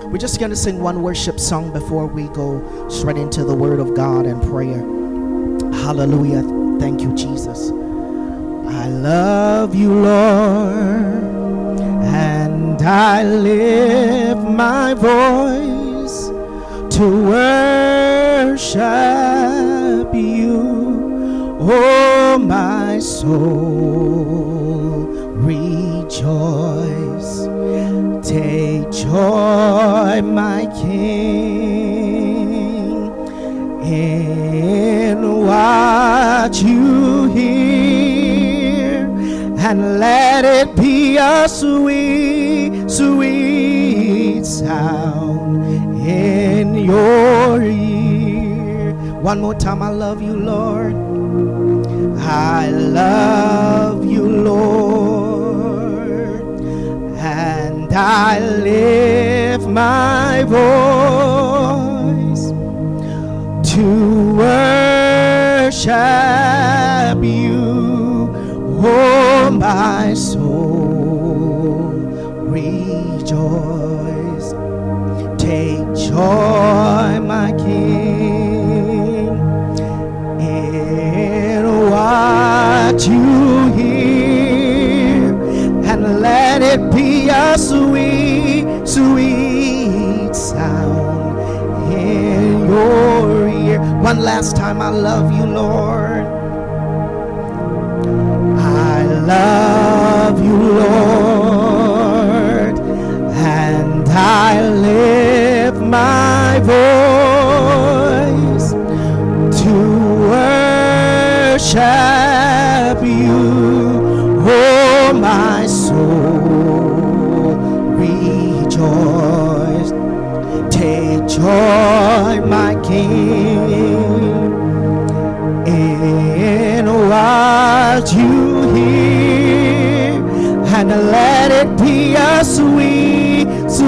We're just going to sing one worship song before we go straight into the Word of God and prayer. Hallelujah. Thank you, Jesus. I love you, Lord, and I lift my voice to worship you. Oh, my soul, rejoice. Take joy, my King, in what you hear, and let it be a sweet, sweet sound in your ear. One more time. I love you, Lord. I love you, Lord, and I lift my voice to worship you. Oh, my soul, rejoice. Take joy, my King, in what you hear, and let it be a sweet, sweet sound in your ear. One last time. I love you, Lord. I love you, Lord, and I lift my voice to worship you. Oh, my soul, rejoice. Take joy, my King, in what you hear, and let it be a sweet,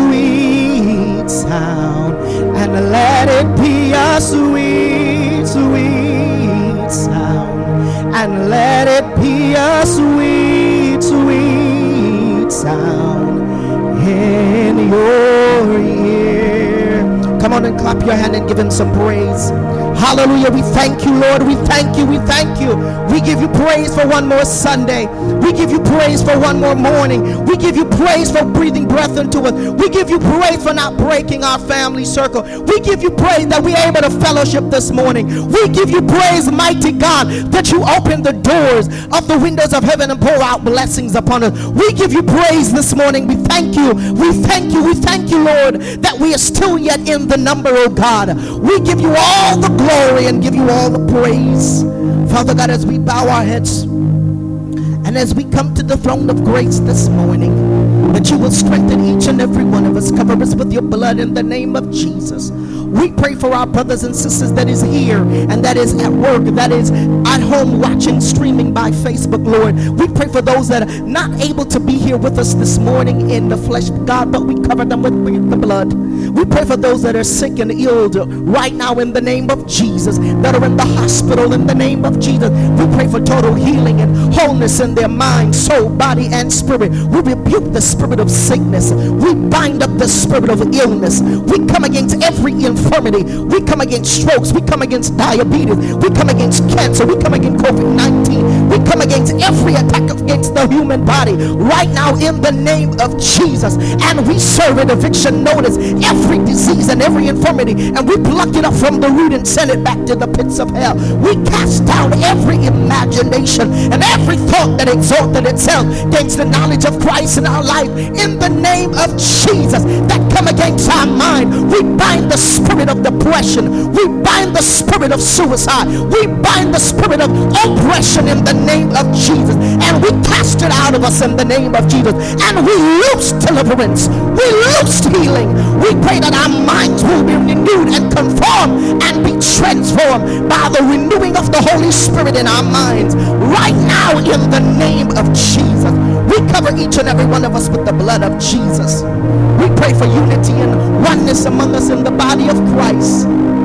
sweet sound, and let it be a sweet, sweet sound, and let it be a sweet, sweet sound in your ear. Come on and clap your hand and give him some praise. Hallelujah. We thank you, Lord. We thank you. We thank you. We give you praise for one more Sunday. We give you praise for one more morning. We give you praise for breathing breath into us. We give you praise for not breaking our family circle. We give you praise that we are able to fellowship this morning. We give you praise, mighty God, that you open the doors of the windows of heaven and pour out blessings upon us. We give you praise this morning. We thank you. We thank you. We thank you, Lord, that we are still yet in the number, oh God. We give you all the glory and give you all the praise. Father God, as we bow our heads and as we come to the throne of grace this morning, that you will strengthen each and every one of us. Cover us with your blood in the name of Jesus. We pray for our brothers and sisters that is here and that is at work, that is at home watching, streaming by Facebook, Lord. We pray for those that are not able to be here with us this morning in the flesh, God, but we cover them with the blood. We pray for those that are sick and ill right now in the name of Jesus, that are in the hospital in the name of Jesus. We pray for total healing and wholeness in their mind, soul, body, and spirit. We rebuke the spirit of sickness. We bind up the spirit of illness. We come against every infirmity. We come against strokes. We come against diabetes. We come against cancer. We come against COVID-19. We come against every attack against the human body right now in the name of Jesus. And we serve an eviction notice every disease and every infirmity, and we pluck it up from the root and send it back to the pits of hell. We cast down every imagination and every thought that exalted itself against the knowledge of Christ in our life in the name of Jesus, that come against our mind. We bind the spirit of depression. We bind the spirit of suicide. We bind the spirit of oppression in the name of Jesus, and we cast it out of us in the name of Jesus, and we loose deliverance. We loose healing. We pray that our minds will be renewed and conformed and be transformed by the renewing of the Holy Spirit in our minds right now in the name of Jesus. We cover each and every one of us with the blood of Jesus. We pray for unity and oneness among us in the body of Christ.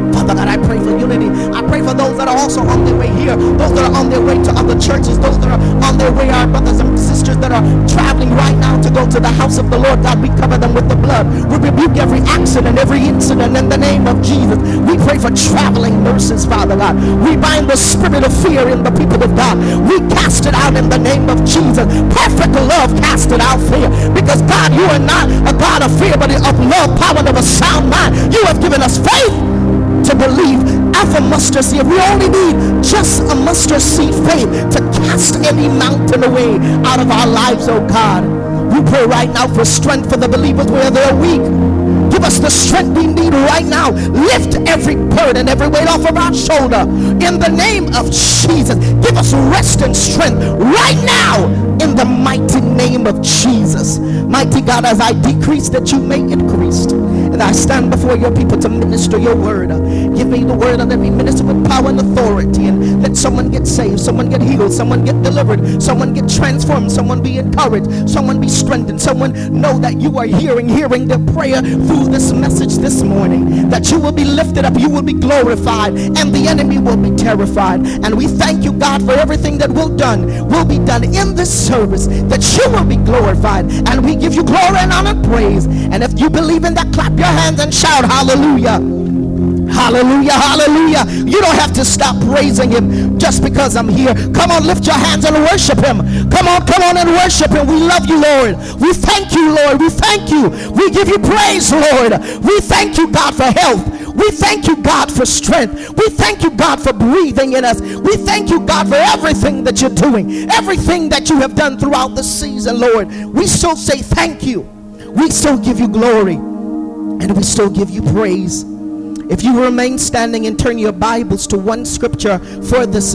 Father God, I pray for unity. I pray for those that are also on their way here, those that are on their way to other churches, those that are on their way, our brothers and sisters that are traveling right now to go to the house of the Lord. God, we cover them with the blood. We rebuke every accident, every incident in the name of Jesus. We pray for traveling mercies, Father God. We bind the spirit of fear in the people of God. We cast it out in the name of Jesus. Perfect love casted out fear, because God, you are not a God of fear, but of love, power, and of a sound mind. You have given us faith to believe. Alpha mustard seed. We only need just a mustard seed faith to cast any mountain away out of our lives, oh God. We pray right now for strength for the believers where they're weak. Give us the strength we need right now. Lift every burden, every weight off of our shoulder in the name of Jesus. Give us rest and strength right now in the mighty name of Jesus. Mighty God, as I decrease, that you may increase. And I stand before your people to minister your word. Give me the word and let me minister with power and authority. And let someone get saved, someone get healed, someone get delivered, someone get transformed, someone be encouraged, someone be strengthened, someone know that you are hearing their prayer through this message this morning. That you will be lifted up, you will be glorified, and the enemy will be terrified. And we thank you, God, for everything that will be done in this service, that you will be glorified. And we give you glory and honor and praise. And if you believe in that, clap your hands and shout hallelujah. Hallelujah, hallelujah. You don't have to stop praising him just because I'm here. Come on, lift your hands and worship him. Come on and worship him. We love you, Lord. We thank you, Lord. We thank you. We give you praise, Lord. We thank you, God, for health. We thank you, God, for strength. We thank you, God, for breathing in us. We thank you, God, for everything that you're doing, everything that you have done throughout the season, Lord. We still say thank you. We still give you glory, and we still give you praise. If you remain standing and turn your Bibles to one scripture for this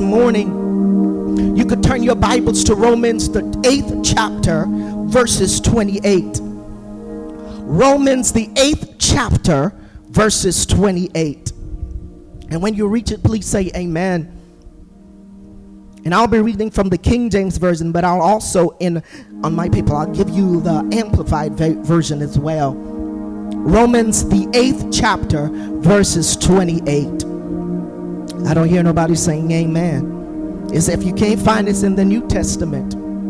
morning, you could turn your Bibles to Romans, the 8th chapter, verses 28. Romans, the 8th chapter, verses 28. And when you reach it, please say amen. And I'll be reading from the King James Version, but I'll also, on my paper, I'll give you the Amplified Version as well. Romans, the 8th chapter, verses 28. I don't hear nobody saying amen. It's if you can't find it, in the New Testament.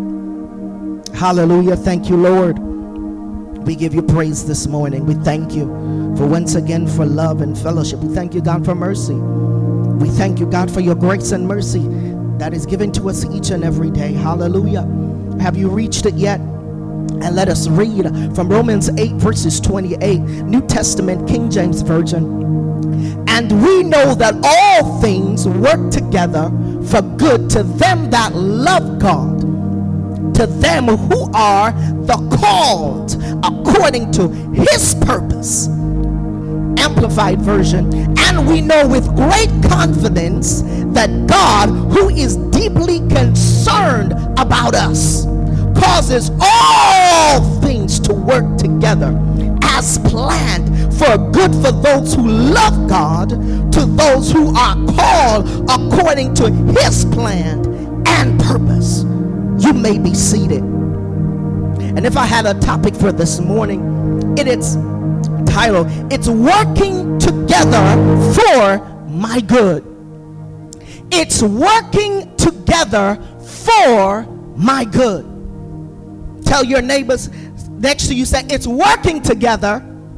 Hallelujah. Thank you, Lord. We give you praise this morning. We thank you for once again for love and fellowship. We thank you, God, for mercy. We thank you, God, for your grace and mercy that is given to us each and every day. Hallelujah. Have you reached it yet? And let us read from Romans 8 verses 28, New Testament, King James Version. And we know that all things work together for good to them that love God, to them who are the called according to his purpose. Amplified Version. And we know with great confidence that God, who is deeply concerned about us, causes all things to work together as planned for good for those who love God, to those who are called according to his plan and purpose. You may be seated. And if I had a topic for this morning, it is titled, It's Working Together for My Good. It's working together for my good. Tell your neighbors next to you, say, it's working together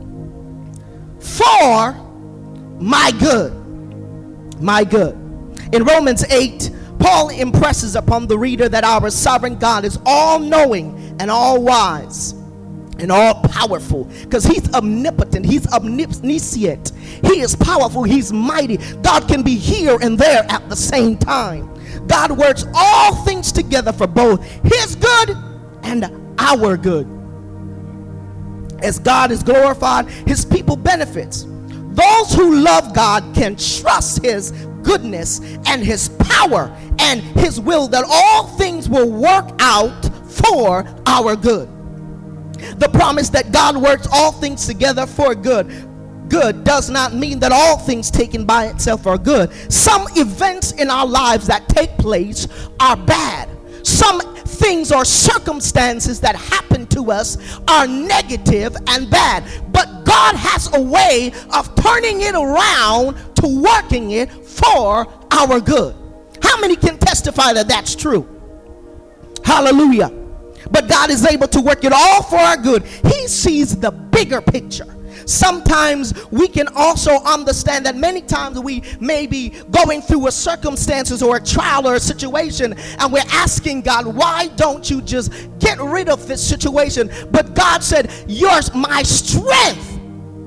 for my good. My good. In Romans 8, Paul impresses upon the reader that our sovereign God is all-knowing and all-wise and all-powerful, because he's omnipotent, he's omniscient, he is powerful, he's mighty. God can be here and there at the same time. God works all things together for both his good and our good. As God is glorified, his people benefits. Those who love God can trust his goodness and his power and his will, that all things will work out for our good. The promise that God works all things together for good does not mean that all things taken by itself are good. Some events in our lives that take place are bad. Some things or circumstances that happen to us are negative and bad. But God has a way of turning it around to working it for our good. How many can testify that that's true? Hallelujah. But God is able to work it all for our good. He sees the bigger picture. Sometimes we can also understand that many times we may be going through a circumstances or a trial or a situation, and we're asking God, why don't you just get rid of this situation? But God said, my strength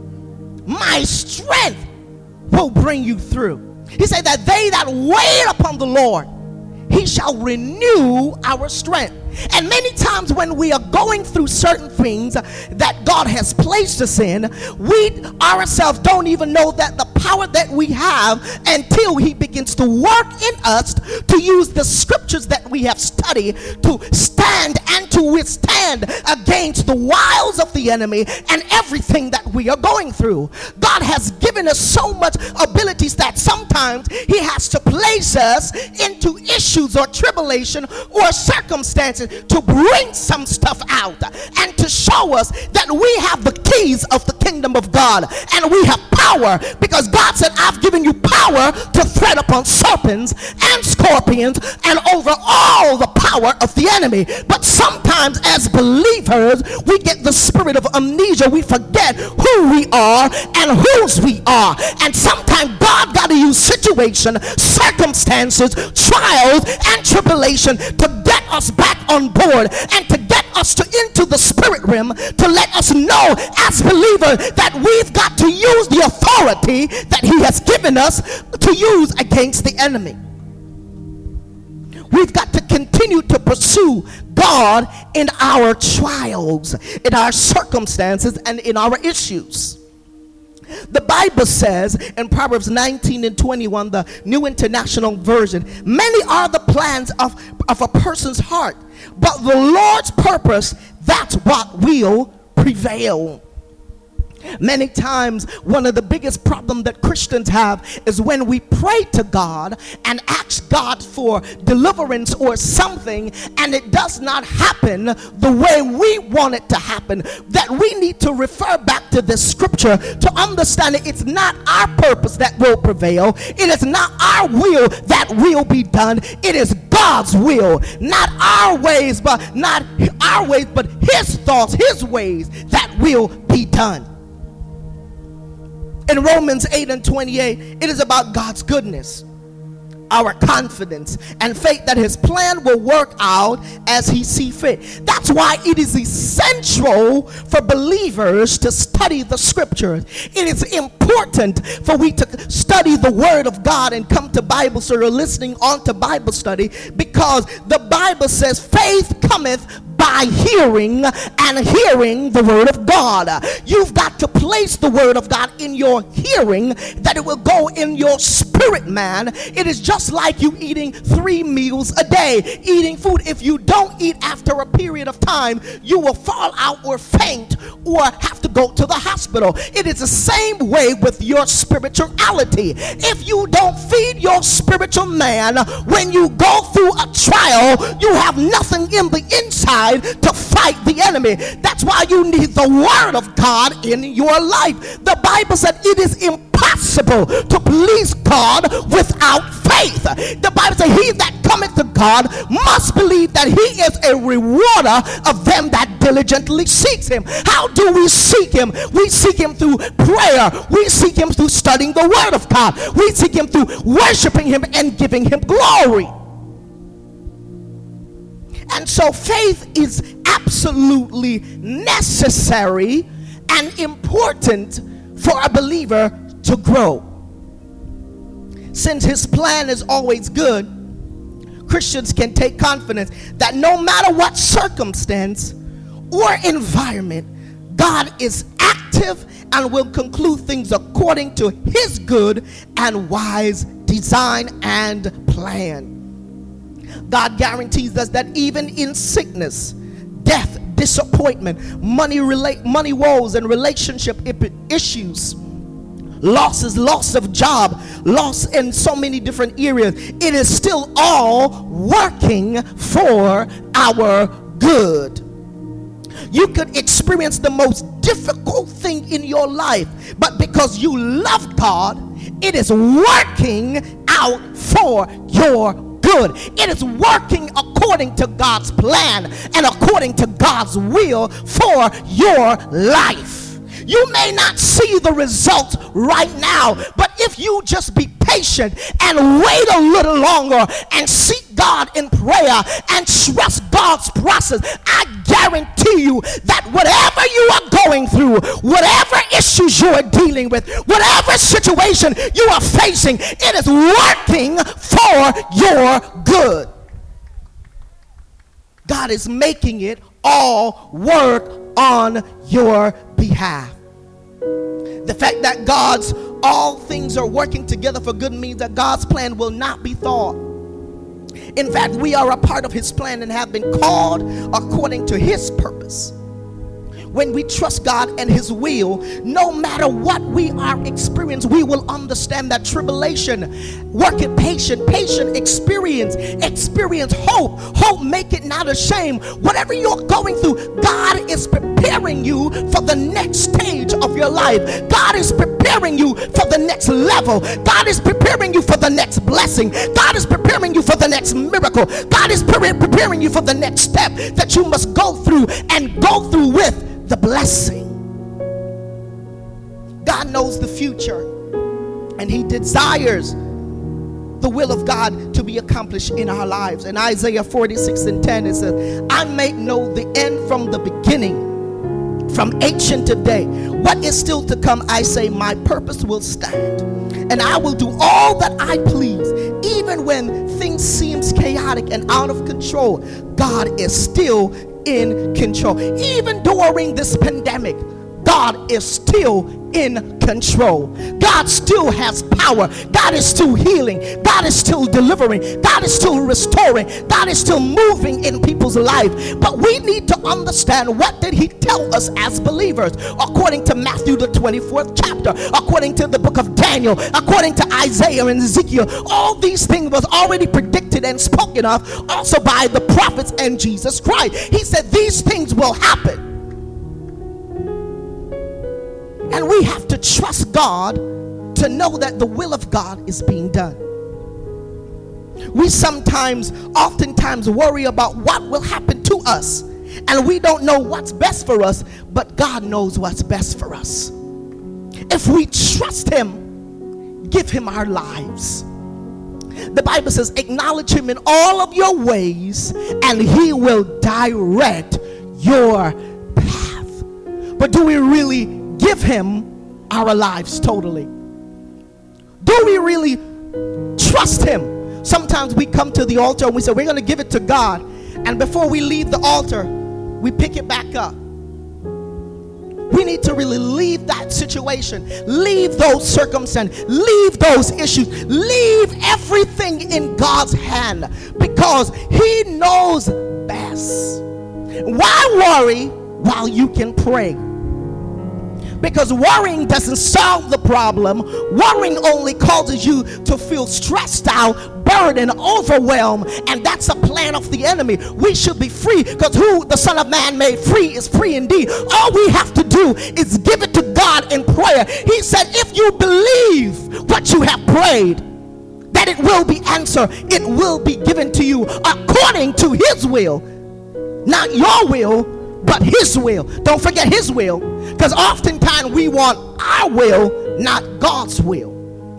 will bring you through. He said that they that wait upon the Lord, he shall renew our strength. And many times when we are going through certain things that God has placed us in, we ourselves don't even know that the power that we have until he begins to work in us to use the scriptures that we have studied to stand and to withstand against the wiles of the enemy and everything that we are going through. God has given us so much abilities that sometimes he has to place us into issues or tribulation or circumstances to bring some stuff out and to show us that we have the keys of the kingdom of God and we have power, because God said, I've given you power to tread upon serpents and scorpions and over all the power of the enemy. But sometimes as believers we get the spirit of amnesia. We forget who we are and whose we are, and sometimes God got to use situation, circumstances, trials and tribulation to get us back on board and to get us into the spirit realm, to let us know as believers that we've got to use the authority that he has given us to use against the enemy. We've got to continue to pursue God in our trials, in our circumstances, and in our issues. The Bible says in Proverbs 19 and 21, the New International Version, many are the plans of a person's heart, but the Lord's purpose, that's what will prevail. Many times one of the biggest problems that Christians have is when we pray to God and ask God for deliverance or something and it does not happen the way we want it to happen, that we need to refer back to this scripture to understand that it's not our purpose that will prevail. It is not our will that will be done. It is God's will, not our ways, but his thoughts, his ways that will be done. In Romans 8 and 28, it is about God's goodness, our confidence and faith that his plan will work out as he see fit. That's why it is essential for believers to study the scriptures. It is important for we to study the word of God and come to Bible study or listening on to Bible study, because the Bible says faith cometh by hearing, and hearing the word of God. You've got to place the word of God in your hearing, that it will go in your spirit, man. It is just like you eating 3 meals a day, eating food. If you don't eat after a period of time, you will fall out or faint or have to go to the hospital. It is the same way with your spirituality. If you don't feed your spiritual man, when you go through a trial, you have nothing in the inside to fight the enemy. That's why you need the word of God in your life. The Bible said it is impossible to please God without faith. The Bible says he that cometh to God must believe that he is a rewarder of them that diligently seeks him. How do we seek him? We seek him through prayer. We seek him through studying the word of God. We seek him through worshiping him and giving him glory. And so faith is absolutely necessary and important for a believer to grow. Since his plan is always good, Christians can take confidence that no matter what circumstance or environment, God is active and will conclude things according to his good and wise design and plan. God guarantees us that even in sickness, death, disappointment, money woes, and relationship issues, losses, loss of job, loss in so many different areas, it is still all working for our good. You could experience the most difficult thing in your life, but because you love God, it is working out for your good. It is working according to God's plan and according to God's will for your life. You may not see the results right now, but if you just be patient and wait a little longer and seek God in prayer and trust God's process, I guarantee you that whatever you are going through, whatever issues you are dealing with, whatever situation you are facing, it is working for your good. God is making it all work on your behalf. The fact that God's all things are working together for good means that God's plan will not be thwarted. In fact, we are a part of his plan and have been called according to his purpose. When we trust God and his will, no matter what we are experiencing, we will understand that tribulation, work it patient, experience hope make it not a shame. Whatever you're going through, God is preparing you for the next stage of your life. God is preparing you for the next level. God is preparing you for the next blessing. God is preparing you for the next miracle. God is preparing you for the next step that you must go through and go through with the blessing. God knows the future, and he desires the will of God to be accomplished in our lives. In Isaiah 46:10, it says, I make know the end from the beginning, from ancient to day. What is still to come, I say, my purpose will stand, and I will do all that I please. Even when things seem chaotic and out of control, God is still in control. Even during this pandemic, God is still in control. God still has power. God is still healing. God is still delivering. God is still restoring. God is still moving in people's life. But we need to understand, what did he tell us as believers? According to Matthew the 24th chapter, according to the book of Daniel, according to Isaiah and Ezekiel, all these things was already predicted and spoken of also by the prophets and Jesus Christ. He said these things will happen. And we have to trust God to know that the will of God is being done. We oftentimes worry about what will happen to us, and we don't know what's best for us, but God knows what's best for us. If we trust him, give him our lives. The Bible says, acknowledge him in all of your ways, and he will direct your path. But do we really give him our lives totally? Do we really trust him? Sometimes we come to the altar and we say we're going to give it to God, and before we leave the altar, we pick it back up. We need to really leave that situation, leave those circumstances, leave those issues, leave everything in God's hand, because he knows best. Why worry while you can pray? Because worrying doesn't solve the problem. Worrying only causes you to feel stressed out, burdened, overwhelmed, and that's a plan of the enemy. We should be free, because who the Son of Man made free is free indeed. All we have to do is give it to God in prayer. He said, if you believe what you have prayed, that it will be answered. It will be given to you according to his will. Not your will, but his will. Don't forget his will, because oftentimes we want our will, not God's will.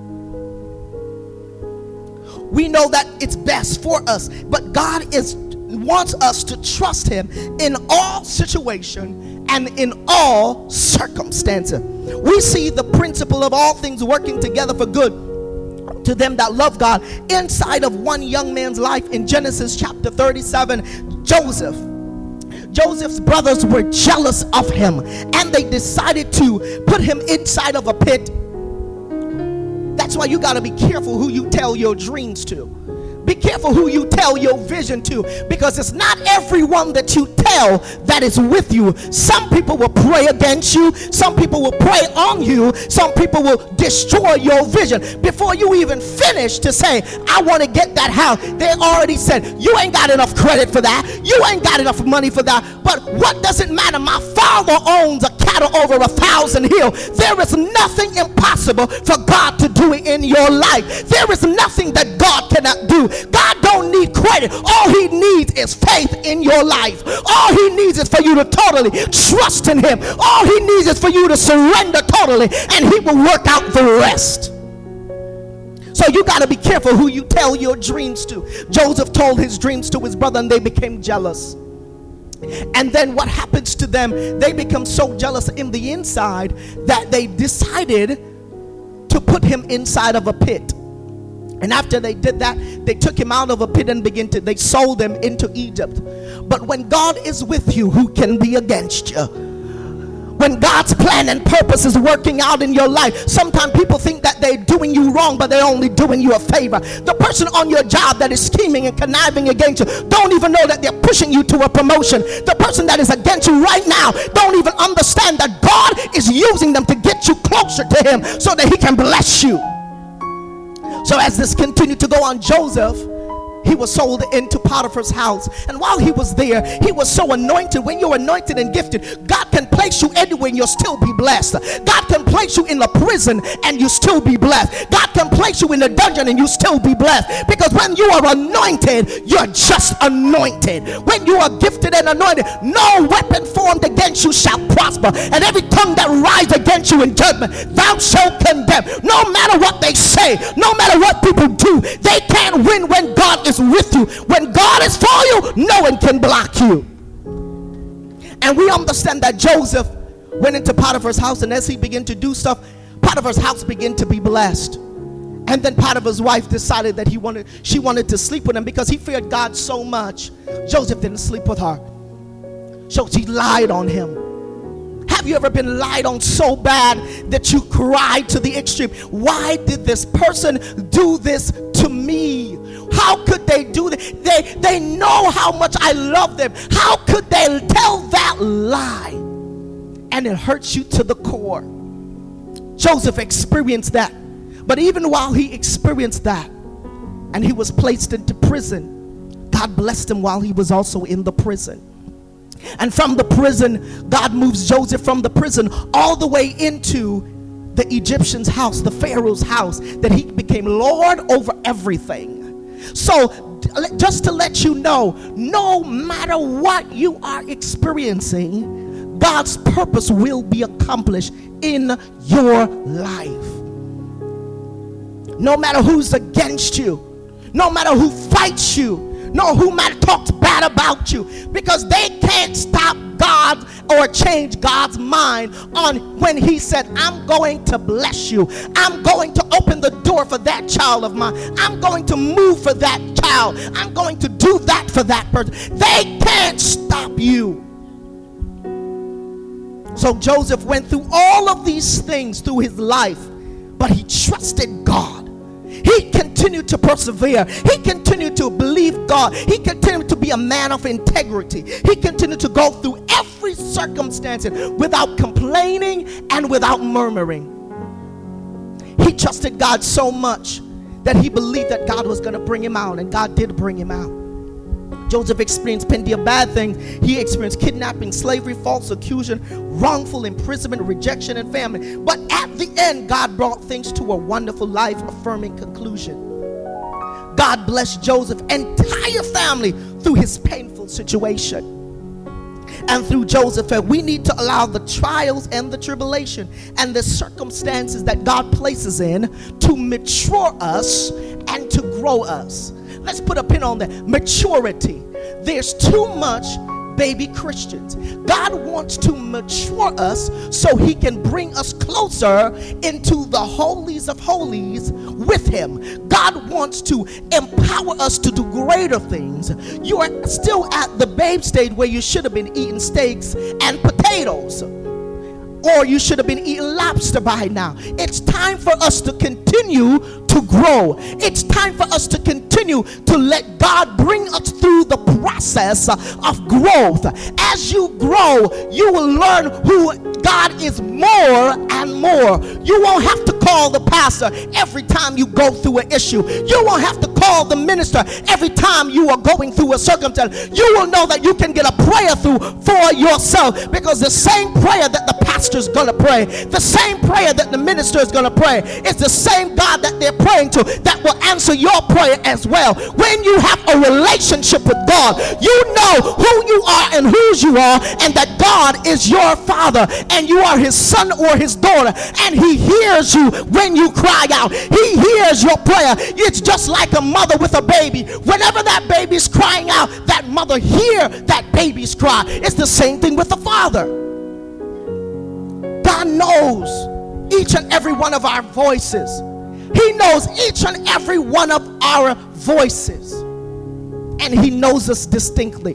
We know that it's best for us, but God wants us to trust him in all situations and in all circumstances. We see the principle of all things working together for good to them that love God inside of one young man's life. In Genesis chapter 37, Joseph's brothers were jealous of him, and they decided to put him inside of a pit. That's why you got to be careful who you tell your dreams to, Be careful who you tell your vision to, because it's not everyone that you tell that is with you. Some people will pray against you. Some people will pray on you. Some people will destroy your vision. Before you even finish to say, I want to get that house, they already said, you ain't got enough credit for that. You ain't got enough money for that. But what does it matter? My Father owns a cattle over 1,000 hills. There is nothing impossible for God to do it in your life. There is nothing that God cannot do. God don't need credit. All he needs is faith in your life. All he needs is for you to totally trust in him. All he needs is for you to surrender totally, and he will work out the rest. So you got to be careful who you tell your dreams to. Joseph told his dreams to his brother, and they became jealous. And then what happens to them? They become so jealous in the inside that they decided to put him inside of a pit. And after they did that, they took him out of a pit and they sold him into Egypt. But when God is with you, who can be against you? When God's plan and purpose is working out in your life, sometimes people think that they're doing you wrong, but they're only doing you a favor. The person on your job that is scheming and conniving against you don't even know that they're pushing you to a promotion. The person that is against you right now don't even understand that God is using them to get you closer to him so that he can bless you. So as this continued to go on, Joseph, he was sold into Potiphar's house. And while he was there, he was so anointed. When you're anointed and gifted, God can place you anywhere and you'll still be blessed. God can place you in a prison and you still be blessed. God can place you in a dungeon and you still be blessed. Because when you are anointed, you're just anointed. When you are gifted and anointed, no weapon formed against you shall prosper. And every tongue that rises against you in judgment, thou shalt condemn. No matter what they say, no matter what people do, they can't win when God is with you. When God is for you, no one can block you. And we understand that Joseph went into Potiphar's house, and as he began to do stuff, Potiphar's house began to be blessed. And then Potiphar's wife decided that she wanted to sleep with him because he feared God so much. Joseph didn't sleep with her, so she lied on him. Have you ever been lied on so bad that you cried to the extreme? Why did this person do this to me? How could they do that? They know how much I love them. How could they tell that lie? And it hurts you to the core. Joseph experienced that. But even while he experienced that, and he was placed into prison, God blessed him while he was also in the prison. And from the prison, God moves Joseph from the prison all the way into the Egyptian's house, the Pharaoh's house, that he became Lord over everything. So just to let you know, no matter what you are experiencing, God's purpose will be accomplished in your life. No matter who's against you, no matter who fights you, no who might talk bad about you, because they can't stop God or change God's mind on when he said, I'm going to bless you. I'm going to open the door for that child of mine. I'm going to move for that child. I'm going to do that for that person. They can't stop you. So Joseph went through all of these things through his life, but he trusted God. He continued to persevere. He continued to believe God. He continued to be a man of integrity. He continued to go through every circumstance without complaining and without murmuring. He trusted God so much that he believed that God was going to bring him out, and God did bring him out. Joseph experienced plenty of bad things. He experienced kidnapping, slavery, false accusation, wrongful imprisonment, rejection, and famine. But at the end, God brought things to a wonderful, life-affirming conclusion. God blessed Joseph's entire family through his painful situation. And through Joseph, we need to allow the trials and the tribulation and the circumstances that God places in to mature us and to grow us. Let's put a pin on that. Maturity. There's too much baby Christians. God wants to mature us so he can bring us closer into the holies of holies with him. God wants to empower us to do greater things. You are still at the babe stage where you should have been eating steaks and potatoes. or you should have been eating lobster by now. It's time for us to continue to grow. It's time for us to continue to let God bring us through the process of growth. As you grow, you will learn who God is more and more. You won't have to call the pastor every time you go through an issue. You won't have to call the minister every time you are going through a circumstance. You will know that you can get a prayer through for yourself, because the same prayer that the pastor is going to pray, the same prayer that the minister is going to pray, it's the same God that they're praying to that will answer your prayer as well. When you have a relationship with God, you know who you are and whose you are, and that God is your Father and you are his son or his daughter, and he hears you when you cry out. He hears your prayer. It's just like a mother with a baby. Whenever that baby's crying out, that mother hears that baby's cry. It's the same thing with the Father. God knows each and every one of our voices. He knows each and every one of our voices, and he knows us distinctly.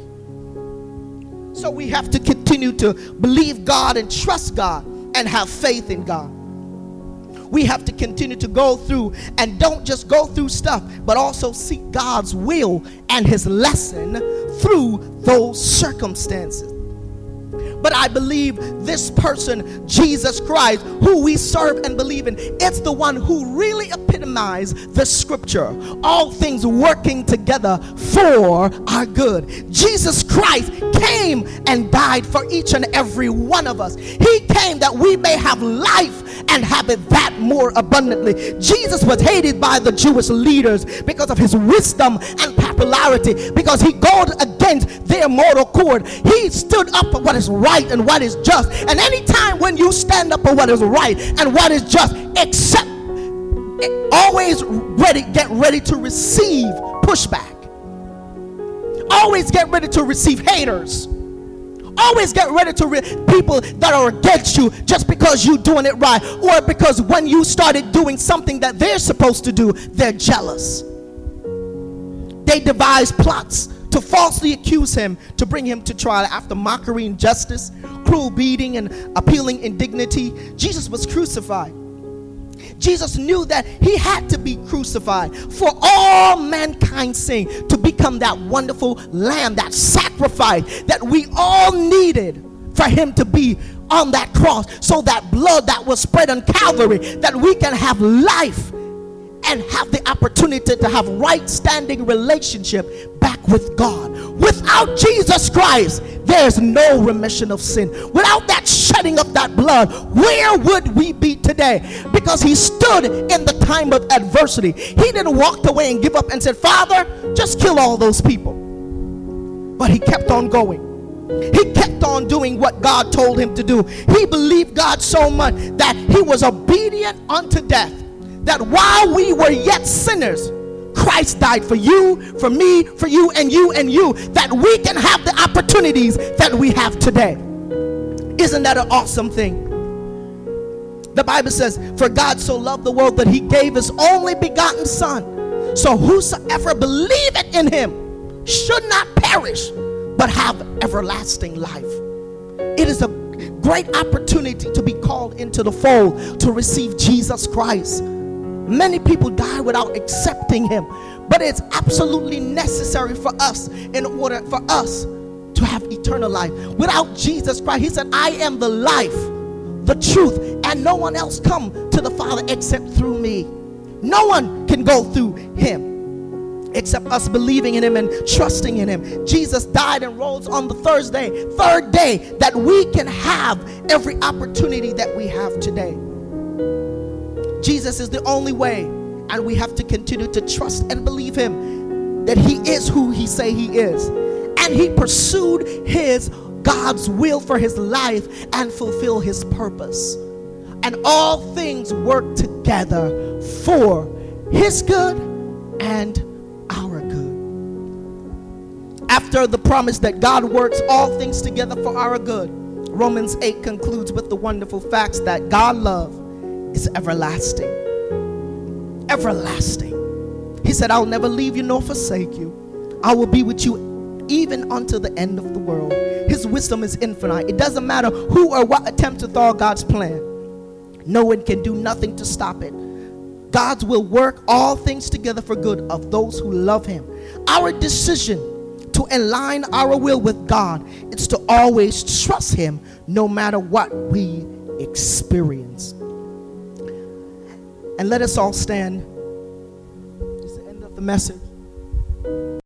So we have to continue to believe God and trust God and have faith in God. We have to continue to go through, and don't just go through stuff, but also seek God's will and his lesson through those circumstances. But I believe this person, Jesus Christ, who we serve and believe in, it's the one who really epitomized the scripture. All things working together for our good. Jesus Christ came and died for each and every one of us. He came that we may have life and have it that more abundantly. Jesus was hated by the Jewish leaders because of his wisdom and popularity, because he goes against their moral code. He stood up for what is right and what is just. And anytime when you stand up for what is right and what is just, accept, always get ready to receive pushback. Always get ready to receive haters. Always get ready to people that are against you just because you're doing it right, or because when you started doing something that they're supposed to do, they're jealous. They devise plots to falsely accuse him, to bring him to trial. After mockery, injustice, cruel beating, and appealing indignity, Jesus was crucified. Jesus knew that he had to be crucified for all mankind's sin, to become that wonderful lamb, that sacrifice that we all needed for him to be on that cross. So that blood that was spread on Calvary, that we can have life and have the opportunity to have right standing relationship back with God. Without Jesus Christ, there's no remission of sin. Without that shedding of that blood, where would we be today? Because he stood in the time of adversity. He didn't walk away and give up and said, Father, just kill all those people. But he kept on going. He kept on doing what God told him to do. He believed God so much that he was obedient unto death, that while we were yet sinners, Christ died for you, for me, for you, and you, that we can have the opportunities that we have today. Isn't that an awesome thing? The Bible says, for God so loved the world that he gave his only begotten son. So whosoever believeth in him should not perish, but have everlasting life. It is a great opportunity to be called into the fold, to receive Jesus Christ. Many people die without accepting him, but it's absolutely necessary for us in order for us to have eternal life. Without Jesus Christ, he said, I am the life, the truth, and no one else come to the Father except through me. No one can go through him except us believing in him and trusting in him. Jesus died and rose on the third day, that we can have every opportunity that we have today. Jesus is the only way, and we have to continue to trust and believe him, that he is who he say he is. And he pursued God's will for his life and fulfill his purpose. And all things work together for his good and our good. After the promise that God works all things together for our good, Romans 8 concludes with the wonderful facts that God's love is everlasting. Everlasting. He said, I'll never leave you nor forsake you. I will be with you even unto the end of the world. His His wisdom is infinite. It doesn't matter who or what attempts to thwart God's plan. No one can do nothing to stop it. God will work all things together for good of those who love Him. Our decision to align our will with God is to always trust Him no matter what we experience. And let us all stand. It's the end of the message.